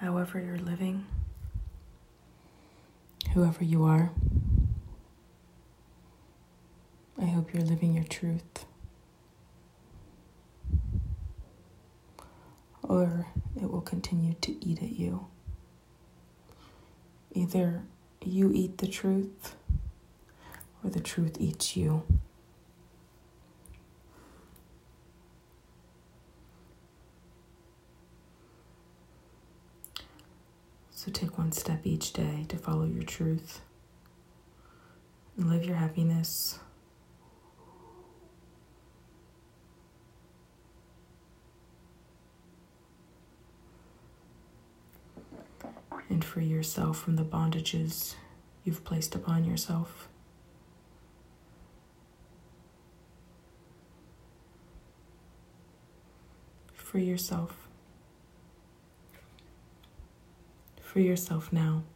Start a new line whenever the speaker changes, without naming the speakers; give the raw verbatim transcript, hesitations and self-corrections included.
however you're living, whoever you are. I hope you're living your truth, or it will continue to eat at you. Either you eat the truth, or the truth eats you. So take one step each day to follow your truth and live your happiness. And free yourself from the bondages you've placed upon yourself. Free yourself. Free yourself now.